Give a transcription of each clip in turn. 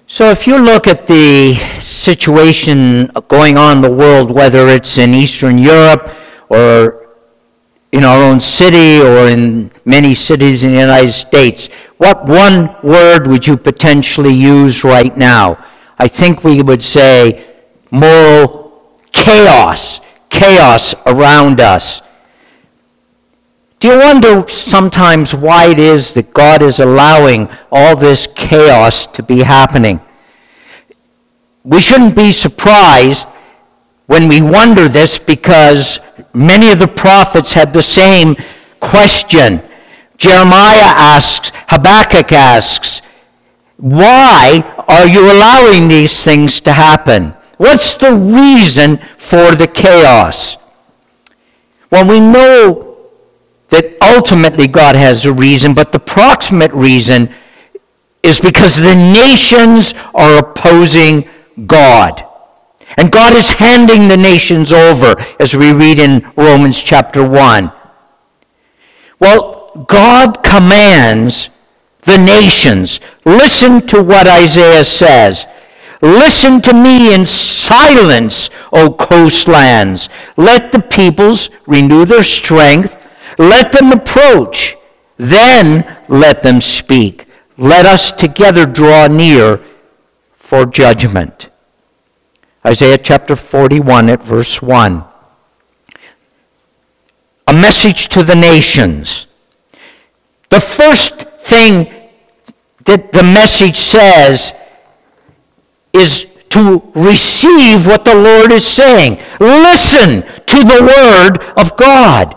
So if you look at the situation going on in the world, whether it's in Eastern Europe or in our own city or in many cities in the United States, what one word would you potentially use right now? I think we would say moral chaos around us. Do you wonder sometimes why it is that God is allowing all this chaos to be happening? We shouldn't be surprised when we wonder this, because many of the prophets had the same question. Jeremiah asks, Habakkuk asks, why are you allowing these things to happen? What's the reason for the chaos? Well, we know that ultimately God has a reason, but the proximate reason is because the nations are opposing God. And God is handing the nations over, as we read in Romans chapter 1. Well, God commands the nations, listen to what Isaiah says. Listen to me in silence, O coastlands. Let the peoples renew their strength. Let them approach, then let them speak. Let us together draw near for judgment. Isaiah chapter 41 at verse 1. A message to the nations. The first thing that the message says is to receive what the Lord is saying. Listen to the word of God.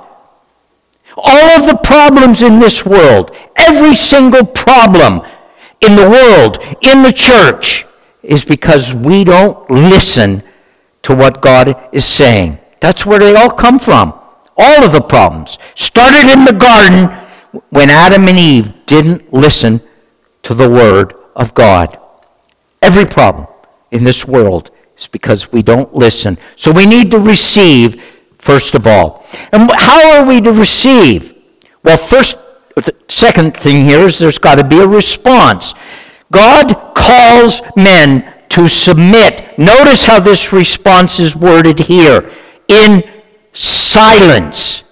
All of the problems in this world, every single problem in the world, in the church, is because we don't listen to what God is saying. That's where they all come from. All of the problems started in the garden when Adam and Eve didn't listen to the word of God. Every problem in this world is because we don't listen. So we need to receive, first of all. And how are we to receive? Well, the second thing here is there's got to be a response. God calls men to submit. Notice how this response is worded here. In silence.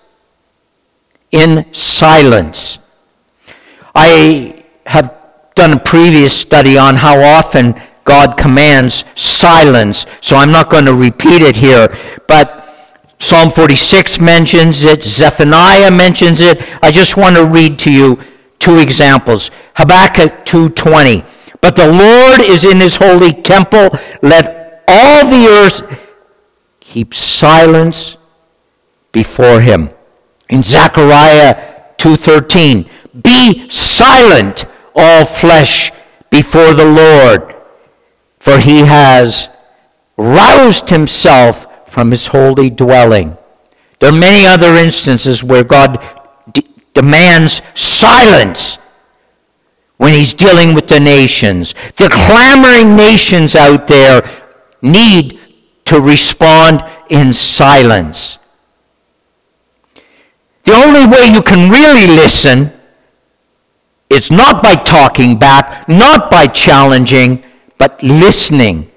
In silence. I have done a previous study on how often God commands silence, so I'm not going to repeat it here, but Psalm 46 mentions it, Zephaniah mentions it. I just want to read to you two examples. Habakkuk 2:20. But the Lord is in his holy temple. Let all the earth keep silence before him. In Zechariah 2:13. Be silent, all flesh, before the Lord, for he has roused himself from his holy dwelling. There are many other instances where God demands silence when he's dealing with the nations. The clamoring nations out there need to respond in silence. The only way you can really listen is not by talking back, not by challenging, but listening.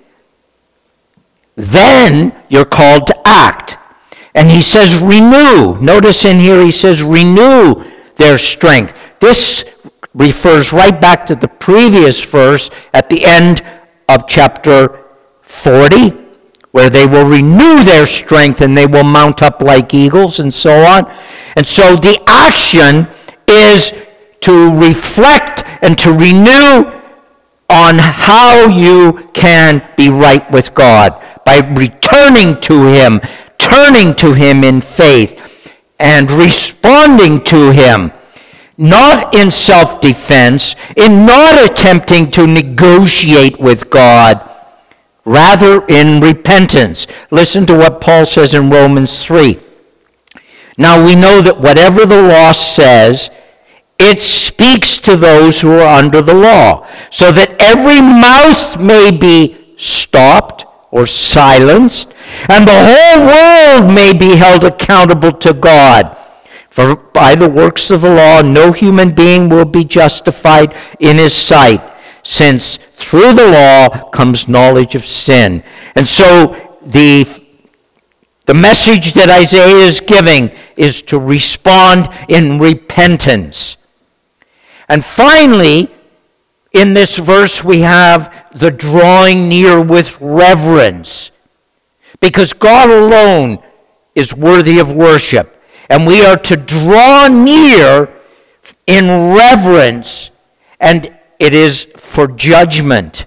Then you're called to act. And he says renew. Notice in here he says renew their strength. This refers right back to the previous verse at the end of chapter 40, where they will renew their strength and they will mount up like eagles and so on. And so the action is to reflect and to renew on how you can be right with God by returning to him, turning to him in faith, and responding to him, not in self-defense, in not attempting to negotiate with God, rather in repentance. Listen to what Paul says in Romans 3. Now we know that whatever the law says, it speaks to those who are under the law, so that every mouth may be stopped or silenced, and the whole world may be held accountable to God. For by the works of the law, no human being will be justified in his sight, since through the law comes knowledge of sin. And so the message that Isaiah is giving is to respond in repentance. And finally, in this verse we have the drawing near with reverence, because God alone is worthy of worship, and we are to draw near in reverence, and it is for judgment.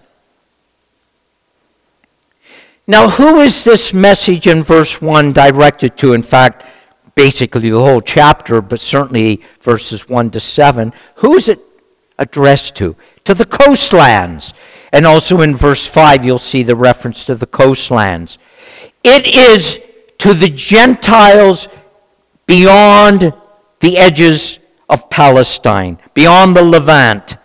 Now, who is this message in verse 1 directed to? In fact, basically the whole chapter, but certainly verses 1 to 7. Who is it addressed to? To the coastlands. And also in verse 5, you'll see the reference to the coastlands. It is to the Gentiles beyond the edges of Palestine, beyond the Levant.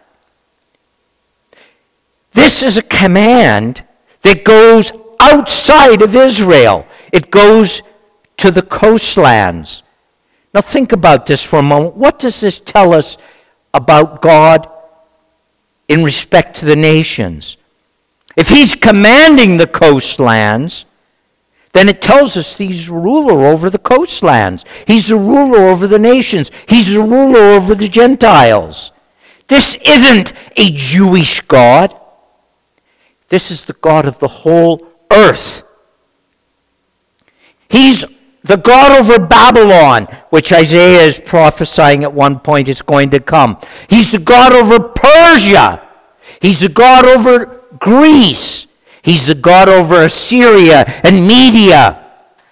This is a command that goes outside of Israel. It goes to the coastlands. Now think about this for a moment. What does this tell us about God in respect to the nations? If he's commanding the coastlands, then it tells us he's ruler over the coastlands. He's the ruler over the nations. He's the ruler over the Gentiles. This isn't a Jewish God. This is the God of the whole earth. He's the God over Babylon, which Isaiah is prophesying at one point is going to come. He's the God over Persia. He's the God over Greece. He's the God over Assyria and Media.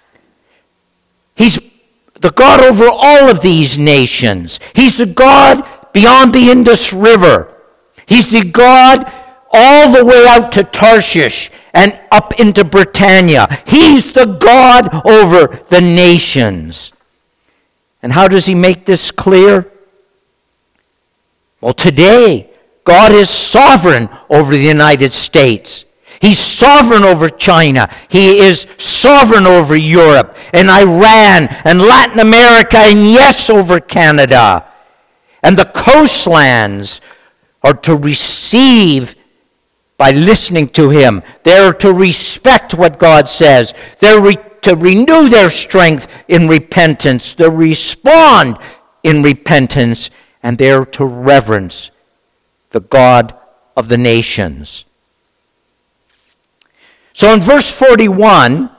He's the God over all of these nations. He's the God beyond the Indus River. He's the God all the way out to Tarshish and up into Britannia. He's the God over the nations. And how does he make this clear? Well, today, God is sovereign over the United States. He's sovereign over China. He is sovereign over Europe and Iran and Latin America and yes, over Canada. And the coastlands are to receive by listening to him. They're to respect what God says. They're to renew their strength in repentance. They respond in repentance. And they're to reverence the God of the nations. So in verse 1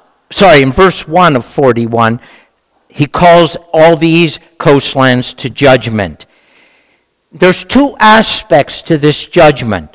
of 41, he calls all these coastlands to judgment. There's two aspects to this judgment.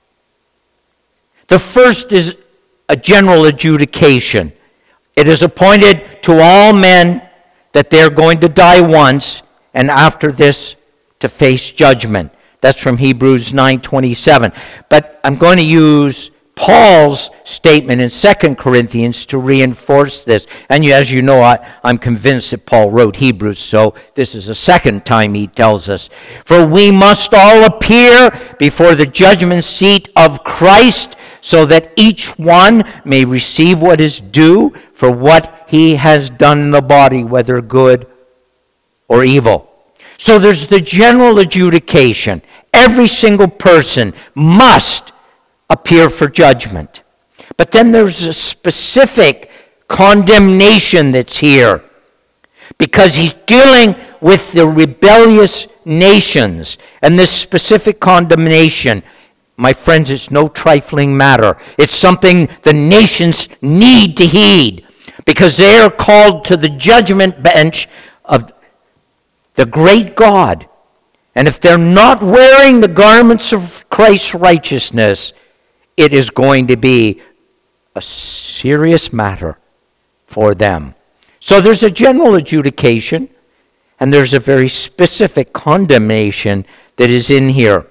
The first is a general adjudication. It is appointed to all men that they're going to die once, and after this to face judgment. That's from Hebrews 9:27. But I'm going to use Paul's statement in 2 Corinthians to reinforce this. And as you know, I'm convinced that Paul wrote Hebrews, so this is the second time he tells us. For we must all appear before the judgment seat of Christ, so that each one may receive what is due for what he has done in the body, whether good or evil. So there's the general adjudication. Every single person must appear for judgment. But then there's a specific condemnation that's here, because he's dealing with the rebellious nations. And this specific condemnation, my friends, it's no trifling matter. It's something the nations need to heed, because they are called to the judgment bench of the great God. And if they're not wearing the garments of Christ's righteousness, it is going to be a serious matter for them. So there's a general adjudication, and there's a very specific condemnation that is in here.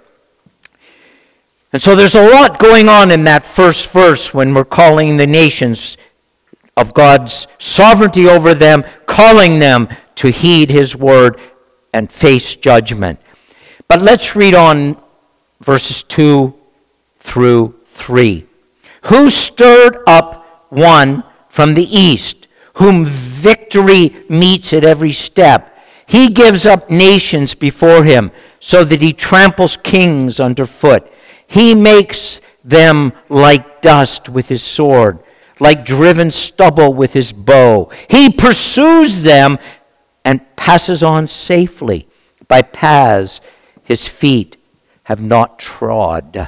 And so there's a lot going on in that first verse when we're calling the nations of God's sovereignty over them, calling them to heed his word and face judgment. But let's read on verses 2 through 3. Who stirred up one from the east, whom victory meets at every step? He gives up nations before him, so that he tramples kings underfoot. He makes them like dust with his sword, like driven stubble with his bow. He pursues them and passes on safely by paths his feet have not trod.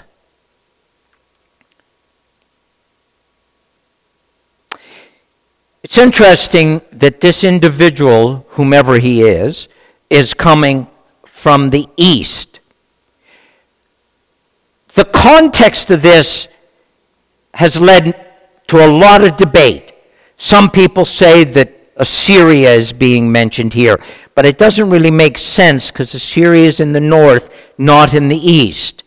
It's interesting that this individual, whomever he is coming from the east. The context of this has led to a lot of debate. Some people say that Assyria is being mentioned here, but it doesn't really make sense because Assyria is in the north, not in the east.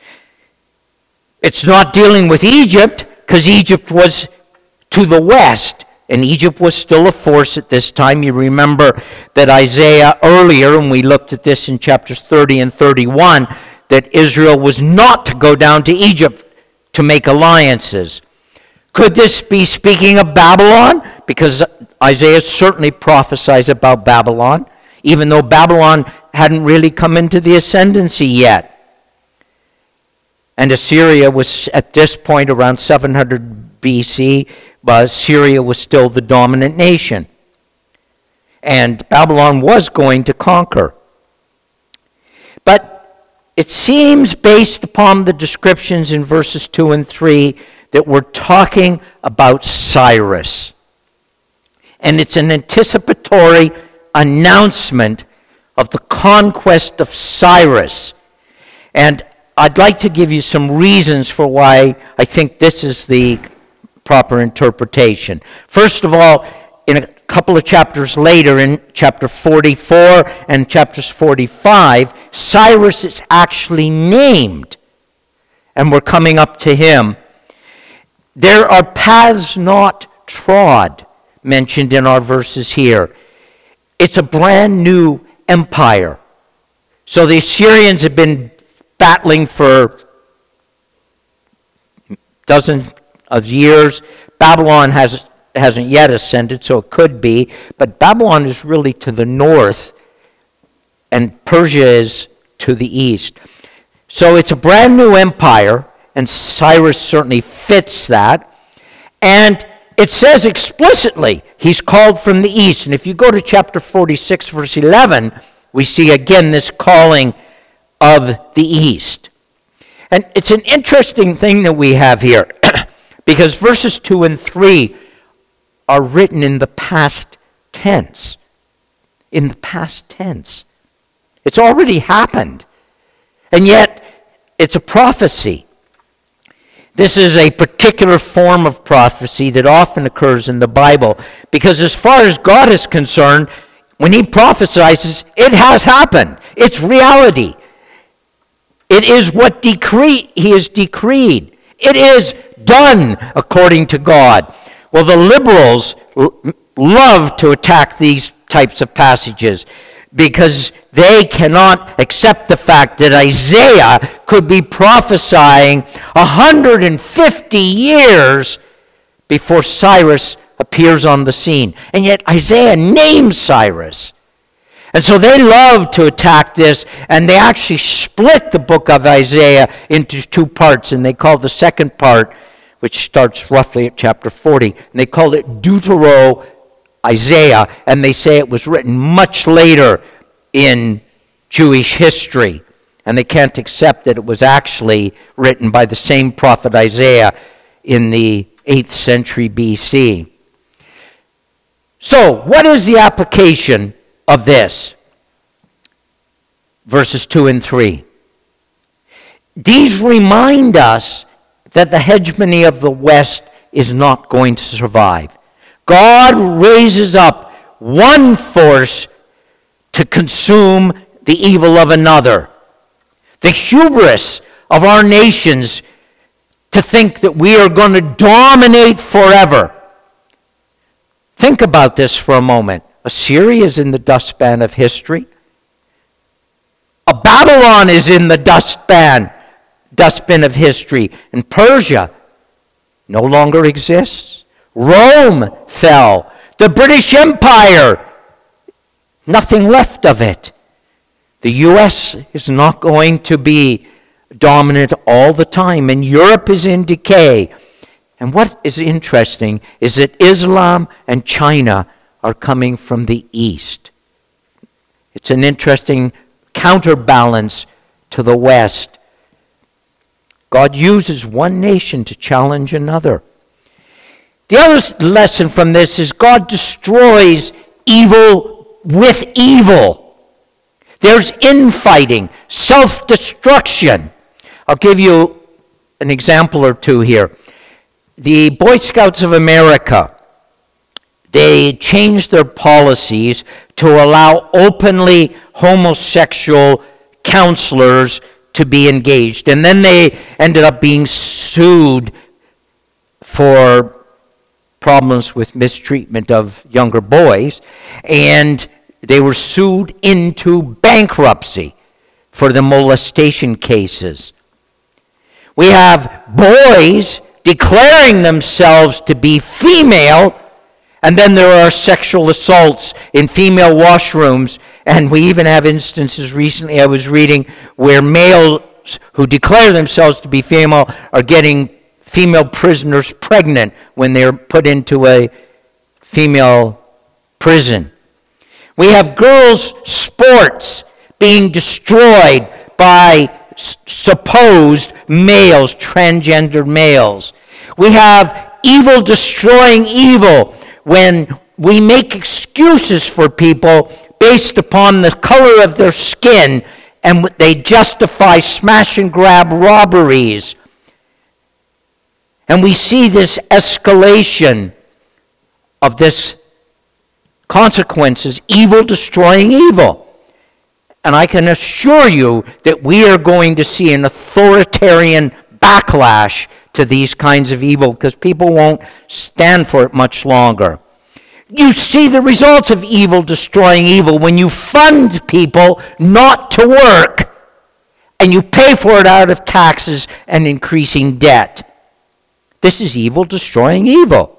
It's not dealing with Egypt because Egypt was to the west, and Egypt was still a force at this time. You remember that Isaiah earlier, and we looked at this in chapters 30 and 31, that Israel was not to go down to Egypt to make alliances. Could this be speaking of Babylon? Because Isaiah certainly prophesies about Babylon, even though Babylon hadn't really come into the ascendancy yet. And Assyria was, at this point, around 700 BC, but Syria was still the dominant nation. And Babylon was going to conquer. But it seems, based upon the descriptions in verses 2 and 3, that we're talking about Cyrus. And it's an anticipatory announcement of the conquest of Cyrus. And I'd like to give you some reasons for why I think this is the proper interpretation. First of all, in a couple of chapters later, in chapter 44 and chapters 45, Cyrus is actually named, and we're coming up to him. There are paths not trod mentioned in our verses here. It's a brand new empire. So the Assyrians have been battling for dozens of years. Babylon hasn't yet ascended, so it could be. But Babylon is really to the north, and Persia is to the east. So it's a brand new empire, and Cyrus certainly fits that. And it says explicitly, he's called from the east. And if you go to chapter 46, verse 11, we see again this calling of the east. And it's an interesting thing that we have here, because verses 2 and 3 are written in the past tense. In the past tense. It's already happened. And yet, it's a prophecy. This is a particular form of prophecy that often occurs in the Bible, because as far as God is concerned, when he prophesies, it has happened. It's reality. It is what he has decreed. It is done according to God. Well, the liberals love to attack these types of passages because they cannot accept the fact that Isaiah could be prophesying 150 years before Cyrus appears on the scene. And yet Isaiah names Cyrus. And so they love to attack this, and they actually split the book of Isaiah into two parts, and they call the second part, which starts roughly at chapter 40, and they call it Deutero-Isaiah, and they say it was written much later in Jewish history, and they can't accept that it was actually written by the same prophet Isaiah in the 8th century BC. So, what is the application of this? Verses 2 and 3. These remind us that the hegemony of the West is not going to survive. God raises up one force to consume the evil of another. The hubris of our nations to think that we are going to dominate forever. Think about this for a moment. Assyria is in the dustpan of history. Babylon is in the dustbin of history. And Persia no longer exists. Rome fell. The British Empire, nothing left of it. The U.S. is not going to be dominant all the time, and Europe is in decay. And what is interesting is that Islam and China are coming from the east. It's an interesting counterbalance to the West. God uses one nation to challenge another. The other lesson from this is God destroys evil with evil. There's infighting, self-destruction. I'll give you an example or two here. The Boy Scouts of America, they changed their policies to allow openly homosexual counselors to be engaged. And then they ended up being sued for problems with mistreatment of younger boys. And they were sued into bankruptcy for the molestation cases. We have boys declaring themselves to be female, and then there are sexual assaults in female washrooms, and we even have instances recently I was reading where males who declare themselves to be female are getting female prisoners pregnant when they're put into a female prison. We have girls' sports being destroyed by supposed males, transgender males. We have evil destroying evil when we make excuses for people based upon the color of their skin, and they justify smash and grab robberies. And we see this escalation of this consequences, evil destroying evil. And I can assure you that we are going to see an authoritarian backlash to these kinds of evil because people won't stand for it much longer. You see the results of evil destroying evil when you fund people not to work and you pay for it out of taxes and increasing debt. This is evil destroying evil.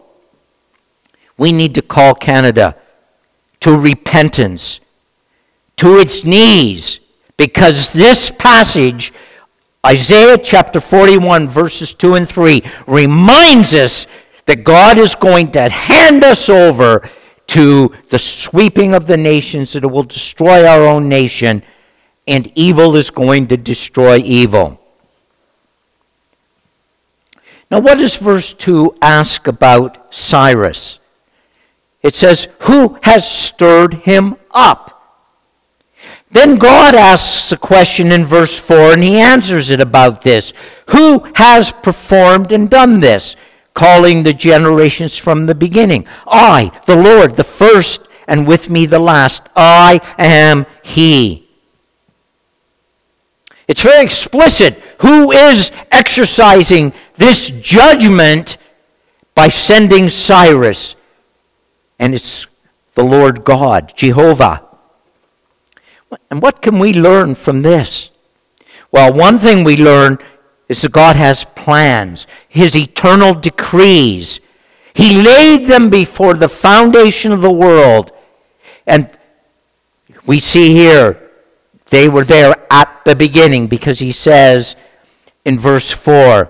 We need to call Canada to repentance, to its knees, because this passage, Isaiah chapter 41, verses 2 and 3, reminds us that God is going to hand us over to the sweeping of the nations, that it will destroy our own nation, and evil is going to destroy evil. Now, what does verse 2 ask about Cyrus? It says, who has stirred him up? Then God asks a question in verse 4, and he answers it about this. Who has performed and done this? Calling the generations from the beginning. I, the Lord, the first, and with me the last. I am he. It's very explicit. Who is exercising this judgment by sending Cyrus? And it's the Lord God, Jehovah. And what can we learn from this? Well, one thing we learn is that God has plans, his eternal decrees. He laid them before the foundation of the world. And we see here, they were there at the beginning, because he says in verse 4,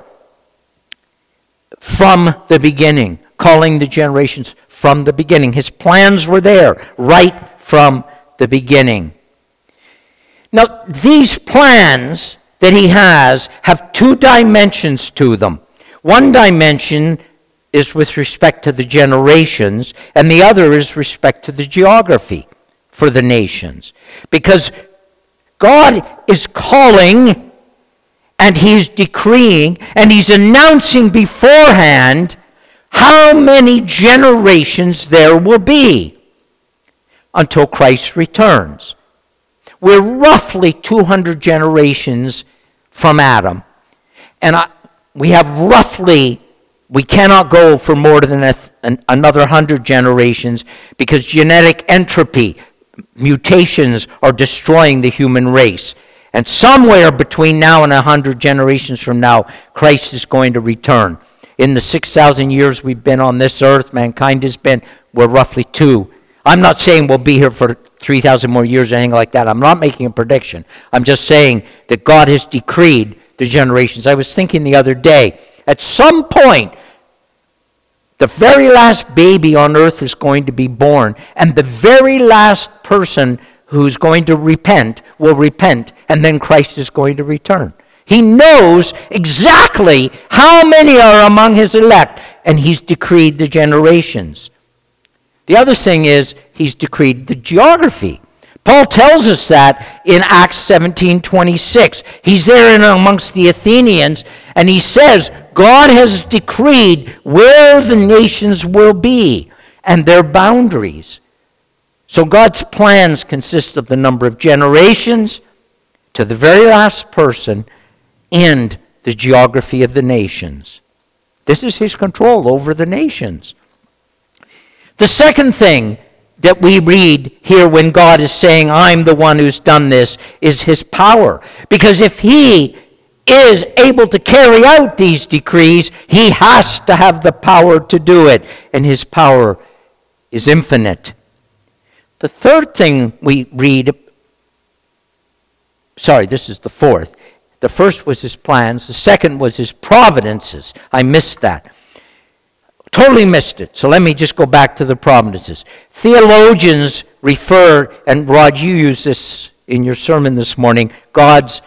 from the beginning, calling the generations from the beginning. His plans were there right from the beginning. Now, these plans that he has have two dimensions to them. One dimension is with respect to the generations, and the other is respect to the geography for the nations. Because God is calling, and he's decreeing, and he's announcing beforehand how many generations there will be until Christ returns. We're roughly 200 generations from Adam. And we have roughly, we cannot go for more than another 100 generations because genetic entropy, mutations are destroying the human race. And somewhere between now and 100 generations from now, Christ is going to return. In the 6,000 years we've been on this earth, mankind has been, we're roughly 2. I'm not saying we'll be here for 3,000 more years or anything like that. I'm not making a prediction. I'm just saying that God has decreed the generations. I was thinking the other day, at some point, the very last baby on earth is going to be born, and the very last person who's going to repent will repent, and then Christ is going to return. He knows exactly how many are among his elect, and he's decreed the generations. The other thing is, he's decreed the geography. Paul tells us that in Acts 17:26. He's there in amongst the Athenians, and he says, God has decreed where the nations will be and their boundaries. So God's plans consist of the number of generations to the very last person and the geography of the nations. This is his control over the nations. The second thing that we read here when God is saying, I'm the one who's done this, is his power. Because if he is able to carry out these decrees, he has to have the power to do it. And his power is infinite. The third thing we read, this is the fourth. The first was his plans. The second was his providences. I missed that. Totally missed it. So let me just go back to the providences. Theologians refer, and Rod, you used this in your sermon this morning, God's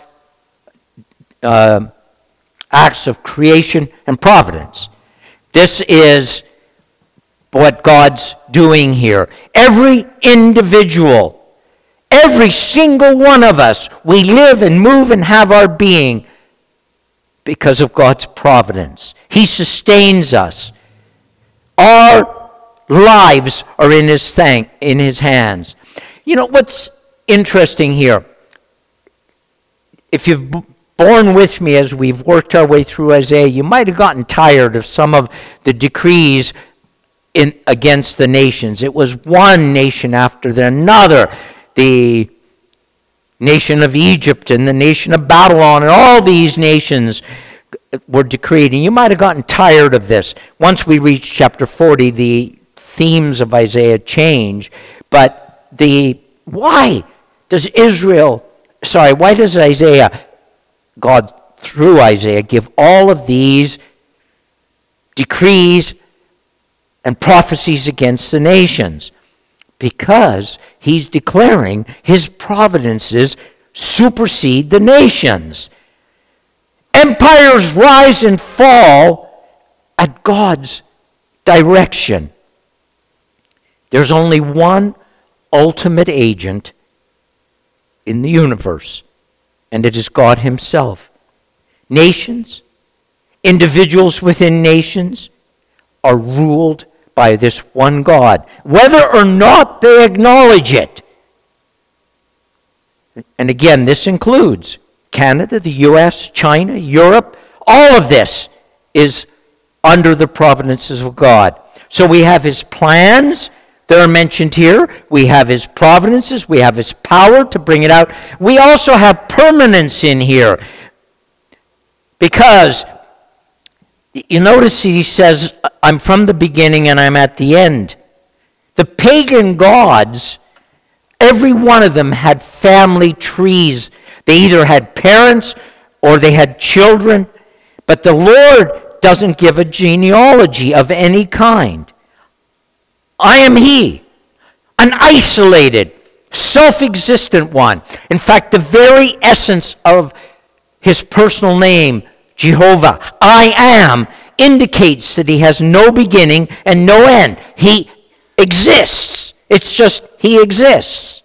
acts of creation and providence. This is what God's doing here. Every individual, every single one of us, we live and move and have our being because of God's providence. He sustains us. Our lives are in his hands. You know what's interesting here? If you've borne with me as we've worked our way through Isaiah, you might have gotten tired of some of the decrees against the nations. It was one nation after another. The nation of Egypt and the nation of Babylon and all these nations were decreed. And you might have gotten tired of this. Once we reach chapter 40, the themes of Isaiah change. But why does Isaiah, God through Isaiah, give all of these decrees and prophecies against the nations? Because he's declaring his providences supersede the nations. Empires rise and fall at God's direction. There's only one ultimate agent in the universe, and it is God himself. Nations, individuals within nations, are ruled by this one God, whether or not they acknowledge it. And again, this includes Canada, the U.S., China, Europe. All of this is under the providences of God. So we have his plans that are mentioned here. We have his providences. We have his power to bring it out. We also have permanence in here. Because you notice he says, I'm from the beginning and I'm at the end. The pagan gods, every one of them had family trees. They either had parents or they had children. But the Lord doesn't give a genealogy of any kind. I am he, an isolated, self-existent one. In fact, the very essence of his personal name, Jehovah, I am, indicates that he has no beginning and no end. He exists. It's just he exists.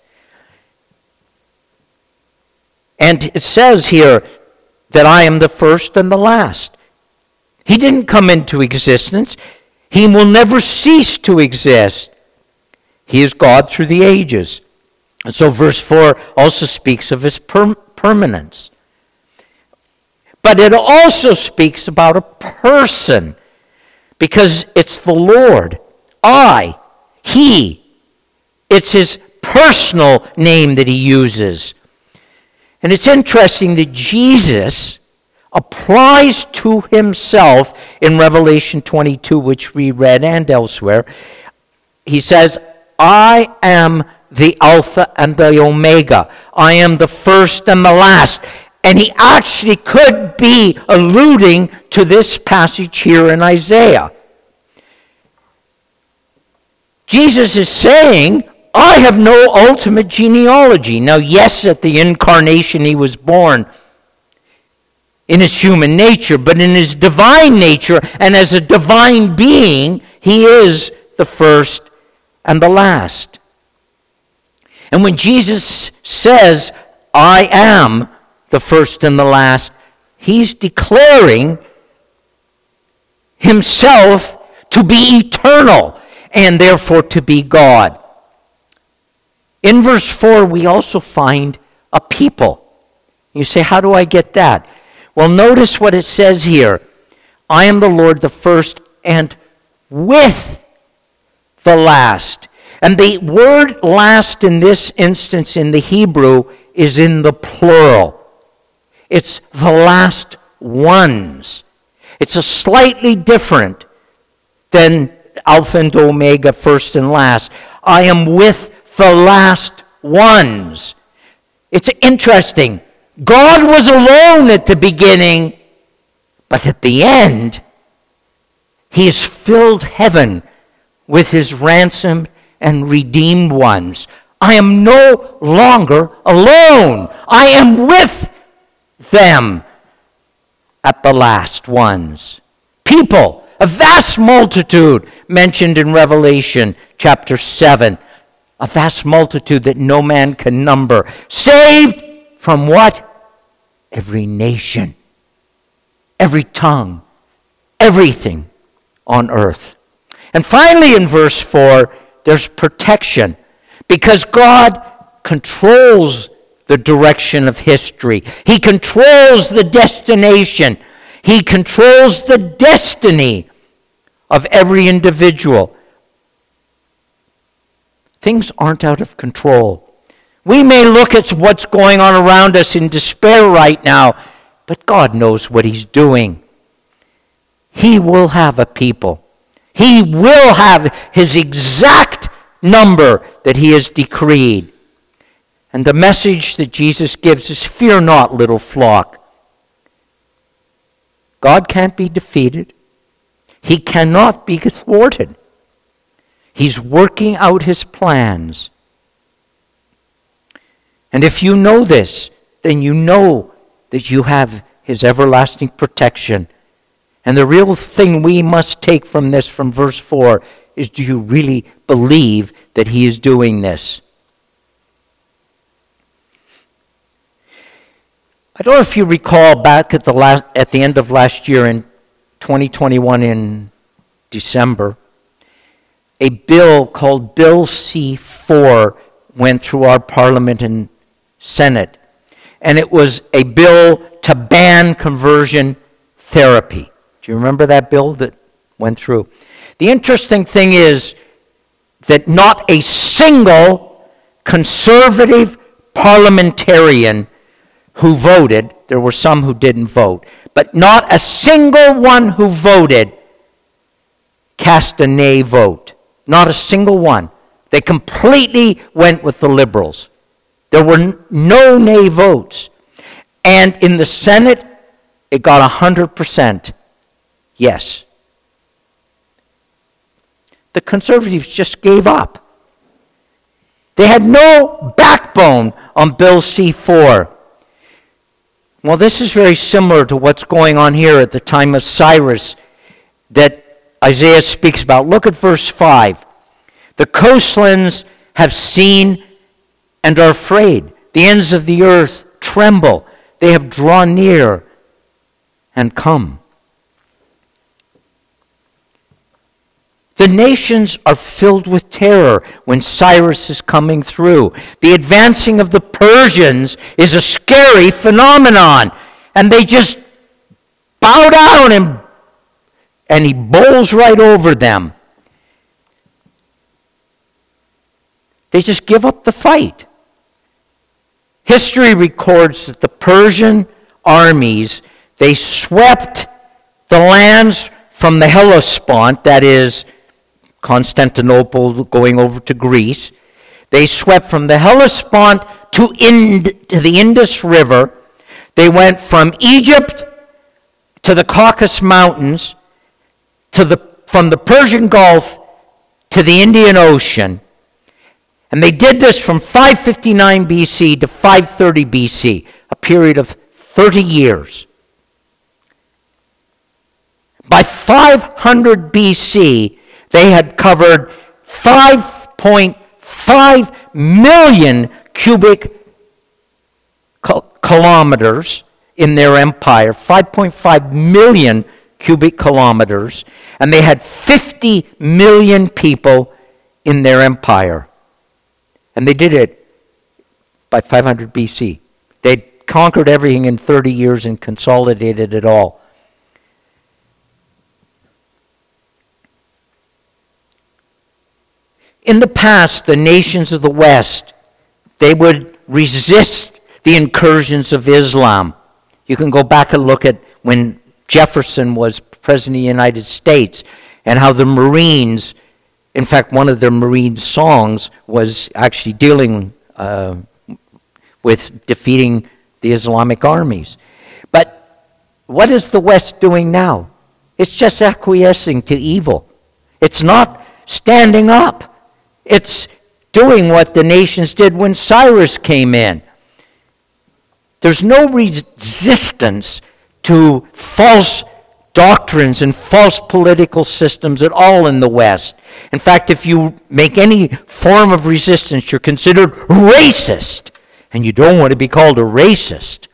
And it says here that I am the first and the last. He didn't come into existence. He will never cease to exist. He is God through the ages. And so verse 4 also speaks of his permanence. But it also speaks about a person, because it's the Lord. He. It's his personal name that he uses. And it's interesting that Jesus applies to himself in Revelation 22, which we read, and elsewhere. He says, I am the Alpha and the Omega. I am the first and the last. And he actually could be alluding to this passage here in Isaiah. Jesus is saying, I have no ultimate genealogy. Now, yes, at the incarnation he was born in his human nature, but in his divine nature and as a divine being, he is the first and the last. And when Jesus says, I am the first and the last, he's declaring himself to be eternal and therefore to be God. In verse 4, we also find a people. You say, how do I get that? Well, notice what it says here. I am the Lord, the first, and with the last. And the word last in this instance in the Hebrew is in the plural. It's the last ones. It's a slightly different than Alpha and Omega, first and last. I am with the last ones. It's interesting. God was alone at the beginning, but at the end, he has filled heaven with his ransomed and redeemed ones. I am no longer alone. I am with them at the last ones. People, a vast multitude mentioned in Revelation chapter 7. A vast multitude that no man can number. Saved from what? Every nation, every tongue, everything on earth. And finally in verse 4, there's protection. Because God controls the direction of history. He controls the destination. He controls the destiny of every individual. Things aren't out of control. We may look at what's going on around us in despair right now, but God knows what he's doing. He will have a people. He will have his exact number that he has decreed. And the message that Jesus gives is, fear not, little flock. God can't be defeated. He cannot be thwarted. He's working out his plans. And if you know this, then you know that you have his everlasting protection. And the real thing we must take from this, from verse 4, is, do you really believe that he is doing this? I don't know if you recall back at the end of last year in 2021 in December, a bill called Bill C-4 went through our Parliament and Senate. And it was a bill to ban conversion therapy. Do you remember that bill that went through? The interesting thing is that not a single conservative parliamentarian who voted, there were some who didn't vote, but not a single one who voted cast a nay vote. Not a single one. They completely went with the liberals. There were no nay votes. And in the Senate, it got 100% yes. The conservatives just gave up. They had no backbone on Bill C-4. Well, this is very similar to what's going on here at the time of Cyrus that Isaiah speaks about. Look at verse 5. The coastlands have seen and are afraid. The ends of the earth tremble. They have drawn near and come. The nations are filled with terror when Cyrus is coming through. The advancing of the Persians is a scary phenomenon. And they just bow down and he bowls right over them. They just give up the fight. History records that the Persian armies, they swept the lands from the Hellespont, that is Constantinople going over to Greece. They swept from the Hellespont to the Indus River. They went from Egypt to the Caucasus Mountains, from the Persian Gulf to the Indian Ocean. And they did this from 559 BC to 530 BC, a period of 30 years. By 500 BC, they had covered 5.5 million cubic kilometers in their empire, 5.5 million cubic kilometers, and they had 50 million people in their empire. And they did it by 500 BC. They conquered everything in 30 years and consolidated it all. In the past, the nations of the West, they would resist the incursions of Islam. You can go back and look at when Jefferson was president of the United States and how the Marines, in fact, one of their Marine songs was actually dealing with defeating the Islamic armies. But what is the West doing now? It's just acquiescing to evil. It's not standing up. It's doing what the nations did when Cyrus came in. There's no resistance to false doctrines and false political systems at all in the West. In fact, if you make any form of resistance, you're considered racist, and you don't want to be called a racist.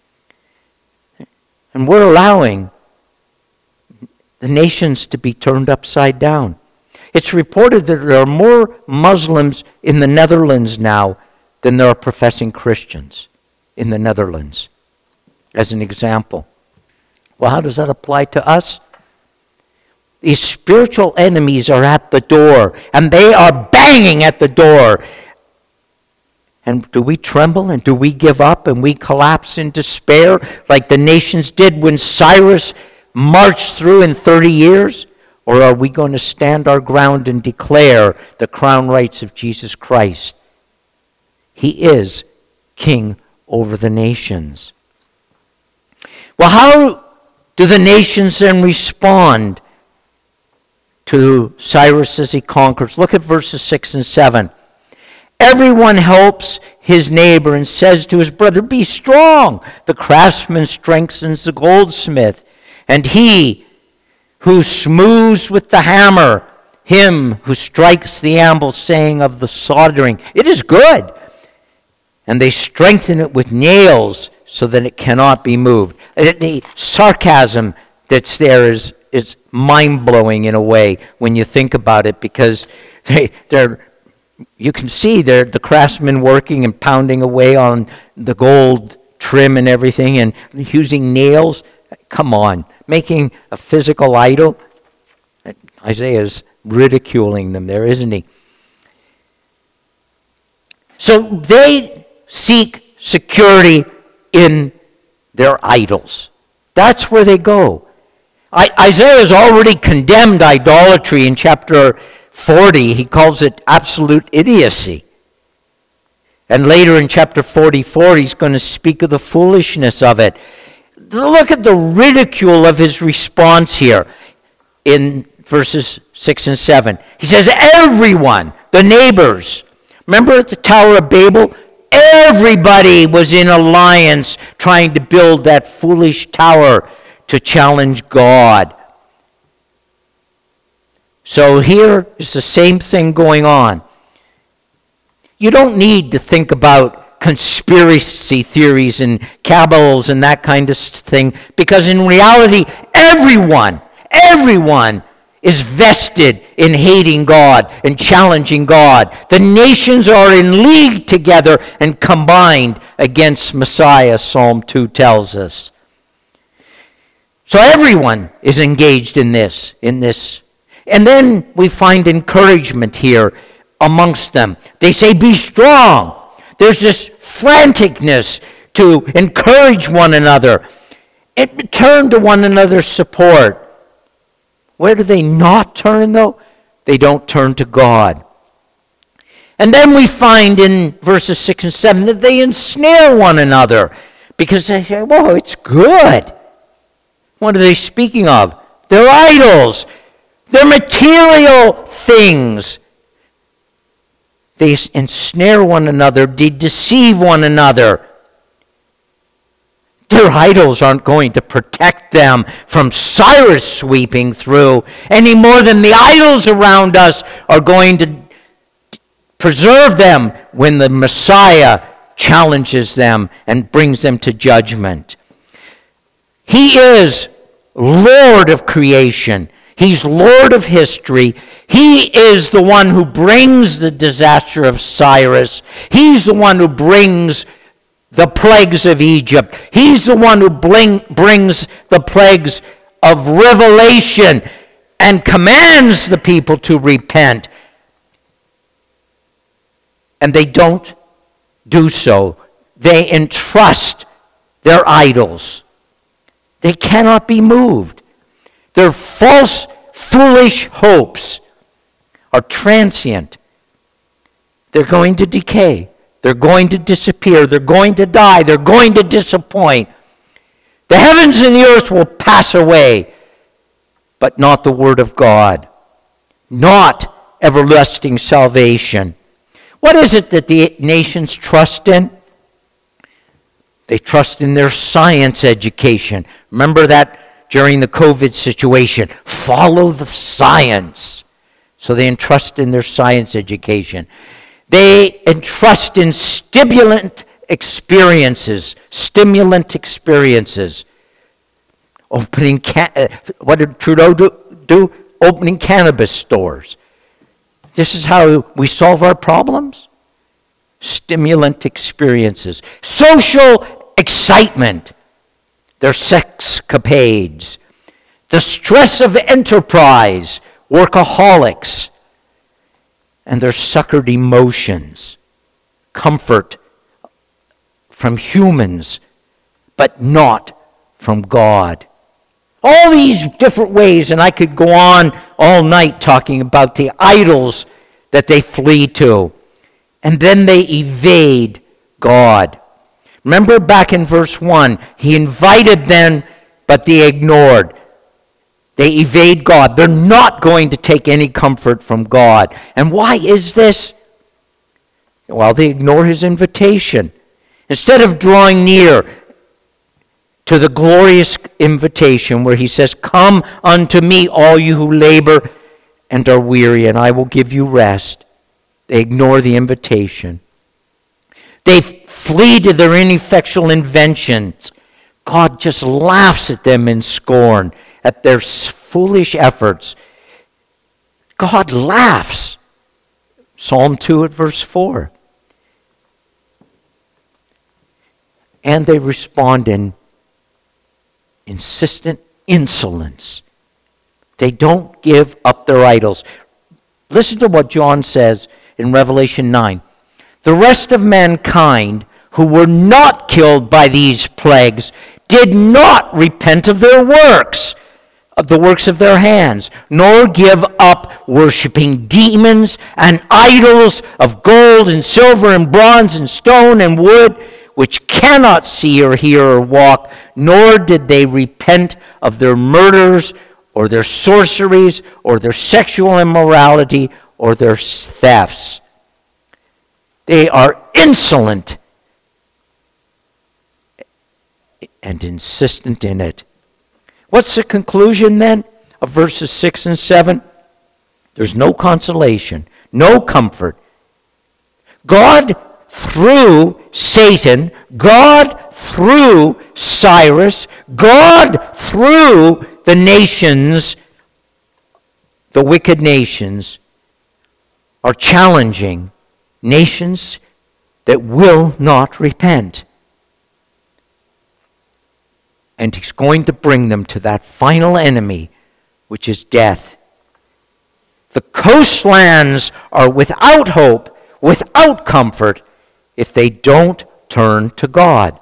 And we're allowing the nations to be turned upside down. It's reported that there are more Muslims in the Netherlands now than there are professing Christians in the Netherlands, as an example. Well, how does that apply to us? These spiritual enemies are at the door, and they are banging at the door. And do we tremble, and do we give up, and we collapse in despair like the nations did when Cyrus marched through in 30 years? Or are we going to stand our ground and declare the crown rights of Jesus Christ? He is King over the nations. Well, how do the nations then respond to Cyrus as he conquers? Look at verses 6 and 7. Everyone helps his neighbor and says to his brother, "Be strong." The craftsman strengthens the goldsmith, and he who smooths with the hammer, him who strikes the anvil, saying of the soldering, "It is good." And they strengthen it with nails so that it cannot be moved. The sarcasm that's there is mind-blowing in a way when you think about it, because you can see the craftsmen working and pounding away on the gold trim and everything and using nails. Come on, making a physical idol. Isaiah is ridiculing them there, isn't he? So they seek security in their idols. That's where they go. Isaiah has already condemned idolatry in chapter 40. He calls it absolute idiocy. And later in chapter 44, he's going to speak of the foolishness of it. Look at the ridicule of his response here in verses 6 and 7. He says, everyone, the neighbors. Remember at the Tower of Babel? Everybody was in alliance trying to build that foolish tower to challenge God. So here is the same thing going on. You don't need to think about conspiracy theories and cabals and that kind of thing, because in reality, everyone is vested in hating God and challenging God. The nations are in league together and combined against Messiah, Psalm 2 tells us. So everyone is engaged in this. And then we find encouragement here amongst them. They say, "Be strong." There's this franticness to encourage one another and turn to one another's support. Where do they not turn, though? They don't turn to God. And then we find in verses 6 and 7 that they ensnare one another Because they say, whoa, it's good. What are they speaking of? They're idols. They're material things. They ensnare one another. They deceive one another. Their idols aren't going to protect them from Cyrus sweeping through any more than the idols around us are going to preserve them when the Messiah challenges them and brings them to judgment. He is Lord of creation. He's Lord of history. He is the one who brings the disaster of Cyrus. He's the one who brings the plagues of Egypt. He's the one who brings the plagues of Revelation and commands the people to repent. And they don't do so. They entrust their idols. They cannot be moved. Their false, foolish hopes are transient. They're going to decay. They're going to disappear. They're going to die. They're going to disappoint. The heavens and the earth will pass away, but not the word of God, not everlasting salvation. What is it that the nations trust in? They trust in their science education. Remember that during the COVID situation. Follow the science. So they entrust in their science education. They entrust in stimulant experiences. Opening, what did Trudeau do? Opening cannabis stores. This is how we solve our problems? Stimulant experiences. Social excitement. Their sexcapades. The stress of enterprise. Workaholics. And their suckered emotions. Comfort from humans, but not from God. All these different ways, and I could go on all night talking about the idols that they flee to. And then they evade God. Remember back in verse 1, he invited them, but they ignored. They evade God. They're not going to take any comfort from God. And why is this? Well, they ignore his invitation. Instead of drawing near to the glorious invitation where he says, "Come unto me, all you who labor and are weary, and I will give you rest," they ignore the invitation. They flee to their ineffectual inventions. God just laughs at them in scorn, at their foolish efforts. God laughs. Psalm 2 at verse 4. And they respond in insistent insolence. They don't give up their idols. Listen to what John says in Revelation 9. The rest of mankind who were not killed by these plagues did not repent of their works, of the works of their hands, nor give up worshiping demons and idols of gold and silver and bronze and stone and wood, which cannot see or hear or walk, nor did they repent of their murders or their sorceries or their sexual immorality or their thefts. They are insolent and insistent in it. What's the conclusion then of verses 6 and 7? There's no consolation, no comfort. God through Satan, God through Cyrus, God through the nations, the wicked nations, are challenging nations that will not repent. And he's going to bring them to that final enemy, which is death. The coastlands are without hope, without comfort, if they don't turn to God.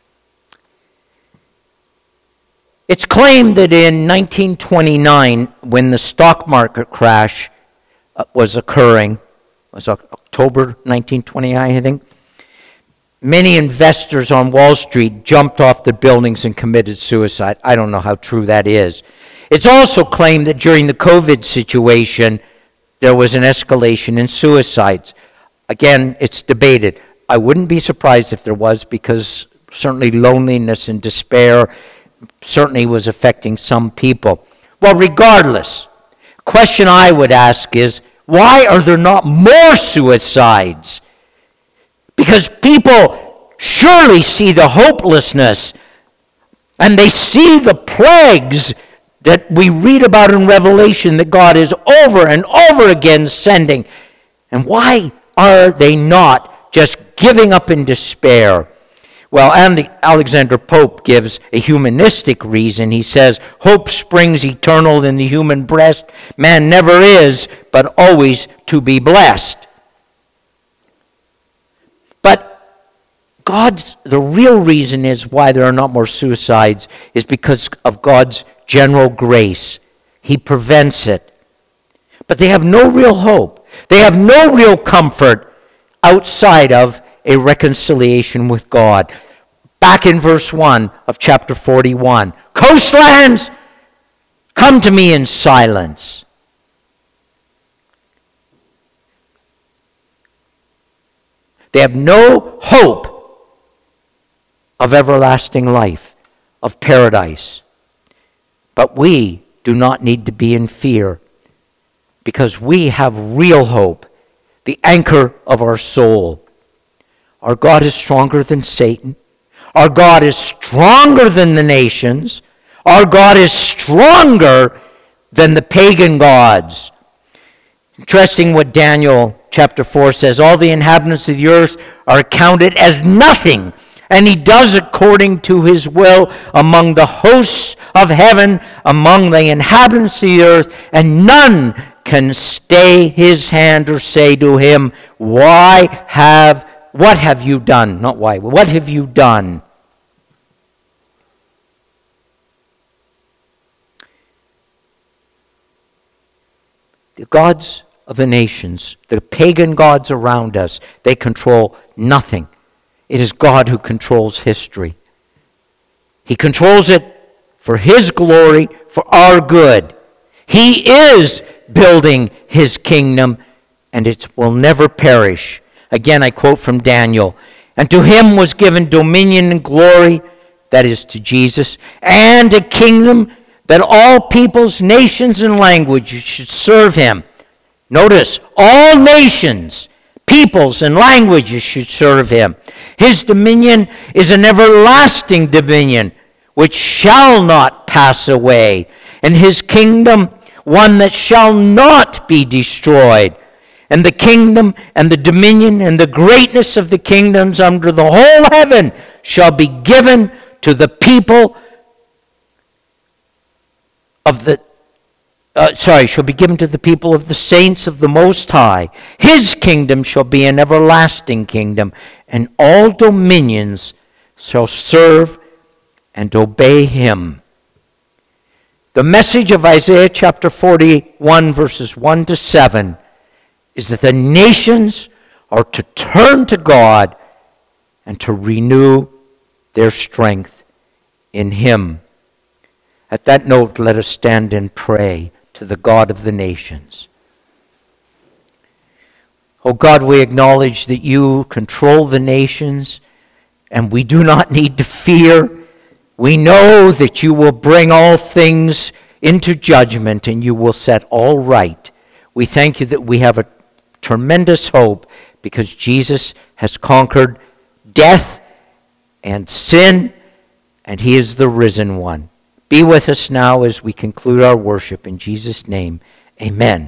It's claimed that in 1929, when the stock market crash was occurring, it was October 1929, I think, many investors on Wall Street jumped off their buildings and committed suicide. I don't know how true that is. It's also claimed that during the COVID situation, there was an escalation in suicides. Again, it's debated. I wouldn't be surprised if there was, because certainly loneliness and despair certainly was affecting some people. Well, regardless, the question I would ask is, why are there not more suicides? Because people surely see the hopelessness, and they see the plagues that we read about in Revelation that God is over and over again sending. And why are they not just giving up in despair? Well, Alexander Pope gives a humanistic reason. He says, hope springs eternal in the human breast. Man never is, but always to be blessed. But the real reason is why there are not more suicides is because of God's general grace. He prevents it. But they have no real hope. They have no real comfort outside of a reconciliation with God. Back in verse 1 of chapter 41. Coastlands, come to me in silence. They have no hope of everlasting life, of paradise. But we do not need to be in fear, because we have real hope, the anchor of our soul. Our God is stronger than Satan. Our God is stronger than the nations. Our God is stronger than the pagan gods. Interesting what Daniel chapter 4 says. All the inhabitants of the earth are counted as nothing, and he does according to his will among the hosts of heaven, among the inhabitants of the earth, and none can stay his hand or say to him, what have you done? Not why, what have you done? The gods of the nations, the pagan gods around us, they control nothing. It is God who controls history. He controls it for his glory, for our good. He is building his kingdom, and it will never perish. Again, I quote from Daniel. And to him was given dominion and glory, that is to Jesus, and a kingdom that all peoples, nations, and languages should serve him. Notice, all nations, peoples, and languages should serve him. His dominion is an everlasting dominion, which shall not pass away, and his kingdom one that shall not be destroyed. And the kingdom and the dominion and the greatness of the kingdoms under the whole heaven shall be given to the people of the shall be given to the people of the saints of the Most High. His kingdom shall be an everlasting kingdom, and all dominions shall serve and obey him. The message of Isaiah chapter 41, verses 1 to 7, is that the nations are to turn to God and to renew their strength in him. At that note, let us stand and pray to the God of the nations. Oh God, we acknowledge that you control the nations, and we do not need to fear. We know that you will bring all things into judgment, and you will set all right. We thank you that we have a tremendous hope, because Jesus has conquered death and sin, and he is the risen one. Be with us now as we conclude our worship. In Jesus' name, amen.